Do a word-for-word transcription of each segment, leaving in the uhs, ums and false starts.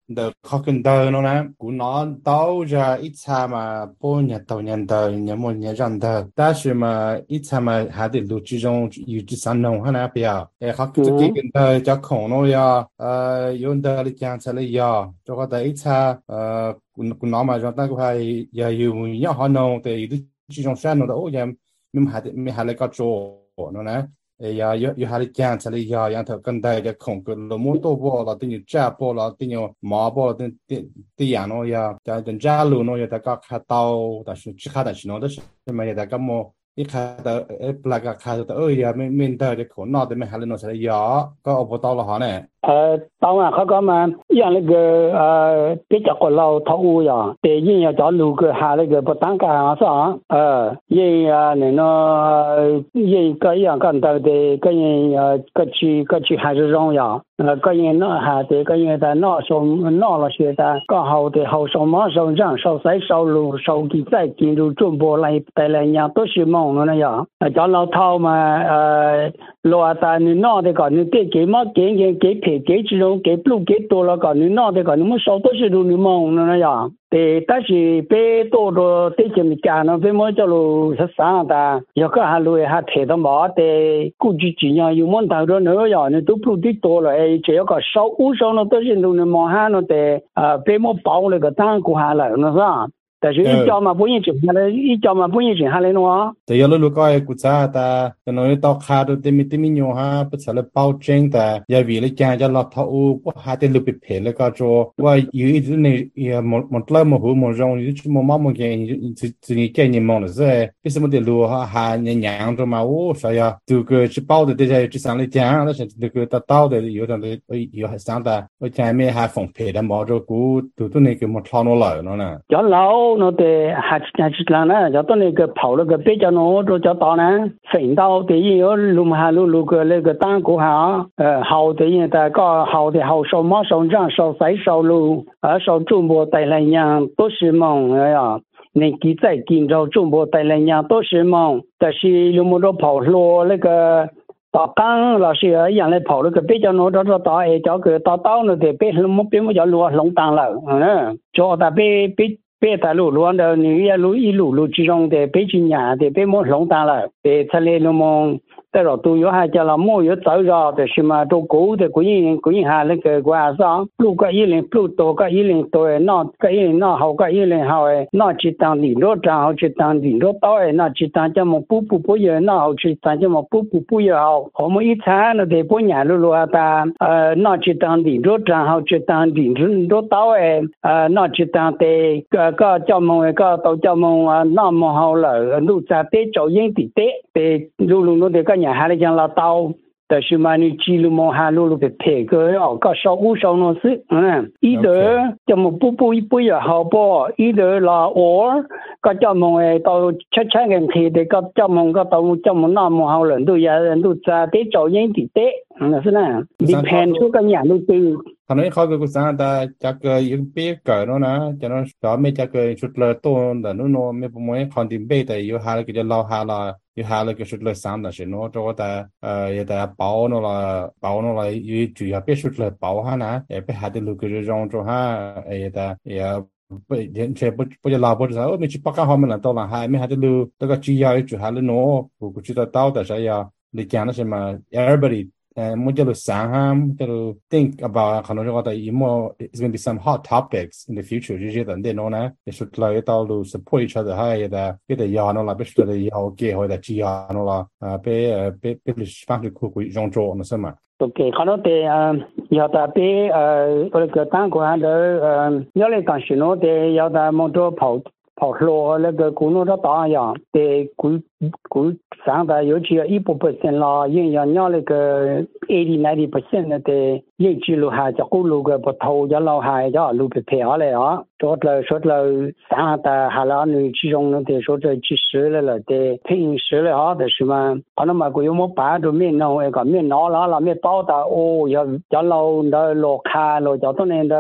đợt khó kinh tờ nó nè của nó tao ra ít xa mà bố nhà tàu nhà tờ nhà một nhà răng tờ ta chỉ mà ít xa mà hạ được lụt chỉ trongอยู่ที่สันนงฮะนะเปียเออเขาจะกินเตอจะของน้อยอ่ะเอ่อยนเตอร์ลิจางเฉลี่ยจะก็แต่อีซ่าเอ่อคุณคุณน้องมาจนตั้งก็ไปอย่าอยู่เนี่ยฮานงแต่อยู่ที่ตรง山นงแต่โอ้ยังไม่หาไม่หาอะไรก็โจเนาะนะ 哎呀，有有下的讲出来呀，让他跟大家空个了，摩多包了，等于炸包了，等于麻包了，等等等样咯呀，等等炸路咯呀，大家看到，但是只看但是喏，但是么呀，大家么一看到哎，不那个看到哎呀，面面到的可闹的没下来弄出来呀，个我不到了哈呢。 呃，当然，เขาก็มาอย่าง那个呃，比较个老套路呀，对，人家叫路个下那个不单干啊啥，呃，人呀那个人个样干到的，个人呀个去个去还是重要，呃，个人那还的，个人在那时候那了学的，刚好的好什么上涨，少塞少路少给再进入中国来带来样都是梦了那样，呃，叫老套嘛，呃，老大你那的个你得给嘛给给给赔。给这种给不给多了个，你那的个，你们少都是都你忙那样。对，但是别多多对这么讲呢，别么叫路是啥的，有个还路还提到嘛的，估计今年有么到着那样呢，都不的多了，哎，这个少五少呢都是都你忙下了的，啊，别么包那个单过下来，那是吧？但是一家嘛不认真下来，一家嘛不认真下来的话。 แต่ยาลูกก็ไอ้กุศลแต่แต่น้อยต่อขาดูเต็มเต็มมิโยฮะภาษาเลยเป้าเจงแต่ยาวีเลยแกจะหลอกท้าอูพวกหาเตลูกไปเพลแล้วก็จะว่าอยู่อีกในยาหมดหมดเล่มหมดหูหมดรองอยู่ที่มอมมองแกจะจะนี่แกนี่มองเลยสิพี่สมมติรู้ฮะหาเนี่ยยังจะมาโอ้ใช่ยาดูก็จะเป้า的这些就上来讲但是这个到到的有的有还上的我前面还奉陪的毛着股都都那个没操弄了呢叫老那的还还是啷呢？叫到那个跑那个别叫那着叫到呢，分到的也有路还路路个那个单过哈，呃，好的也在搞好的好少马上涨少塞少路，啊少中国带来样都是梦哎呀。你给在今朝中国带来样都是梦，但是有么着跑路那个。到刚老师一样来跑那个别叫那着着到哎叫个到到那的别什么别么叫路龙当了，嗯，叫他别别。别大路路的你一路一路路之中的北京呀的别么龙当了，别出来那么在了都有还叫了么有走着的什么都高的国人国人还那个关上路个一零路多个一零多诶，那个一零那好个一零好诶，那只当领导长好只当领导到诶，那只当叫么补补补也那好只当叫么补补补也好，我们一餐那得半年路路啊的，呃，那只当领导长好只当领导到诶，呃，那只当的个。个叫梦个到叫梦啊，那么好了，路在得照应的得得路路路的个人还来讲拉倒，但是嘛你记录么还路路的配个哦，个少五少那是，嗯，一的叫么不不不也好不，一的拉我个叫梦诶到七七人去的个叫梦个到叫梦那么好了，都也人都在得照应的得，嗯是呢，你看出个人都对。 ตอนนี้เขาก็กุศลแต่จากเกิดยังเป๊ะเกิดแล้วนะจะนั้นเราไม่จะเกิดชุดเลยตัวแต่นู้นไม่ประมวลคอนดิมเบแต่อยู่หาเลยก็จะเล่าหาละอยู่หาเลยก็ชุดเลยสามแต่สิโน่จะว่าแต่เอ่ออย่าแต่เป่าโน่ละเป่าโน่ละอยู่จุดอย่าไปชุดเลยเป่าฮะนะอย่าไปหาที่ลูกก็จะรองจะหาอย่าแต่อย่า不，人家不不就老婆子说，我们去北港方面了，到了海没还得路，这个主要就还是喏，我估计到到的是要你讲的什么，everybody。Uh, modelo Sangha, modelo think about Kanojo more it's gonna be some hot topics in the future. Usually then they know na they should like it all to support each other. Hi the be the yarn la be should the yao ge or the ji yarn la uh be uh be be the span to cook with Jean Jo on the summer. OK，可能的呃，要的比呃那个当官的呃，要来讲是喏的，要的么多跑跑路那个公路的大样的估估上的，尤其一百 percent 啦，因要要那个 eighty ninety percent 的，因记录下就公路个不头要老下要路被撇下来啊，说了说了上的还了你其中那的说这几十了了的平时了啊的是吗？可能嘛个有么办都没弄那个没拿了了没包的哦，要要老的老看了，叫到那的。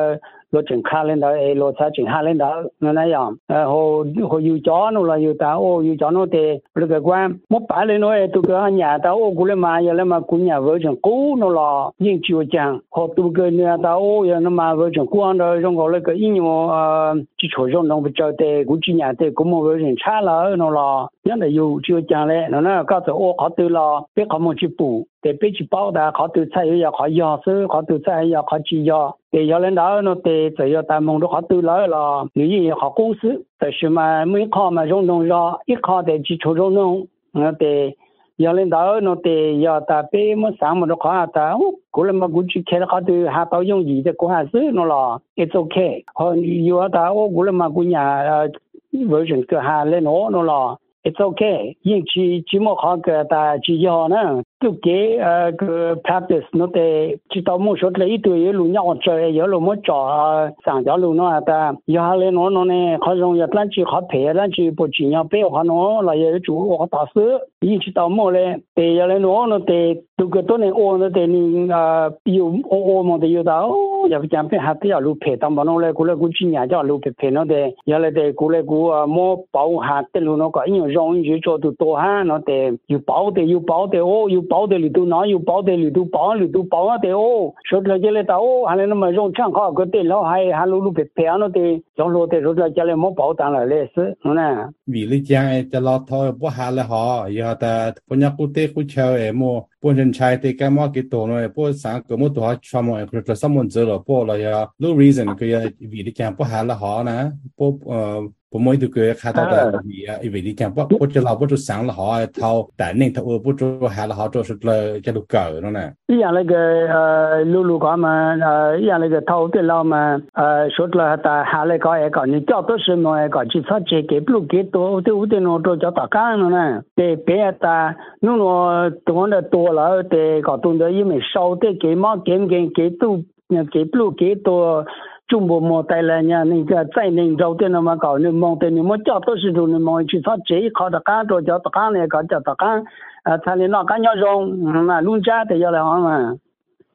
lo chừng khai lên đó lo sa chừng hai lên đó nó này à hồ hồ yêu chó nó là yêu tao ô yêu chó nó thì rồi cái quan một bài lên nói tụi cái nhà tao ô cũng lên mà giờ lên mà cũng nhà vợ chồng cũ nó là nhưng chưa chẳng họ tụi cái nhà tao ô giờ nó mà vợ chồng cũ anh rồi trong gọi là cái ý nhau chỉ cho trong nó bị chơi thì cũng chỉ nhà thì cũng một vợ chồng xa lỡ nó là nhất là yêu chưa chẳng lẽ nó nói có thể ô họ tự là biết họ một chữ bù để biết chữ bao đã họ tự xây giờ họ giờ sư họ tự xây giờ họ chỉ giờ để giờ lên đó nó để chỉ giờ tại mong đó họ tự lấy là nếu như họ cố sựแต่是嘛每考嘛中东热一考的基础中东那得giờ lên đó nó để giờ ta bé mà sáng mà nó khó ta cũng là mà cũng chỉ khai nó từ hai bao nhiêu gì thì cũng hay xứ nó là it's okay hơn giờ ta cũng là mà cũng nhà version cái hai lên nó nó là it's okay nhưng chỉ chỉ một khó cái ta chỉ giờ nữa cái cái cái practice nó để chỉ tao muốn说lấy tuổi lúc nhau chơi giờ lúc mới cho sang giáo lúc nó ta giờ lên nó nó này khó dùng giờ lần chỉ khó phê lần chỉ不只要背话nó là giờ chủ我打死一直到末嘞để giờ lên nó nó để tu cáiตัวnày ô nó để你呃有ô ô嘛的有到giờ phải chẳng phải hạt thì lúc phê tao bảo nó嘞，古来古几年叫lúc phê phê nó để giờ来để古来古啊摸保hạt的lúc nó có những rong như cho tu to ha nó để有保的有保的哦有保的里头哪有保的里头保里头保的哦，说了这里到哦，还那么用唱好个对了，还还路路别别那的，用路的说了这里没保单了嘞是，嗯呢。 vì lý doจะรอทอยบ่หาเลยหอยาแต่ปัญญากูเตกูเชาเอโมปุ่นฉันใช้แต่แกมอกิโตหน่อยปุ่นสังเกตมุตัวชอบมองคือจะสมุนเจอหรอปุ่นเราอย่ารู้ reason ก็อย่าวิธีการบ่หาเลยหอนะปุ่นเอ่อผมไม่ดูเกิดขาดแต่วิธีวิธีการปุ่นปุ่นจะเราปุ่นจะสังเลยหอเท่าแต่หนึ่งเท่าปุ่นจะหาเลยหอจะสุดเลยจะดูเก่านั่นแหละอย่าง那个呃路路高嘛呃อย่าง那个头的老嘛呃说了แต่หาเลยก็ไอ้ก็你叫多什么ไอ้ก็只差这个不给多对不对呢就叫大干了呢对别的นู่นตัวนั้นตัวแล้วแต่ก็ตัวนั้นยังไม่少的给嘛给给给多给不给多中国嘛带来呢那个在那招的那么搞你忙的你们叫多是都你忙去他这一考的干就叫大干呢个叫大干呃他那那干要用那农家的要来好嘛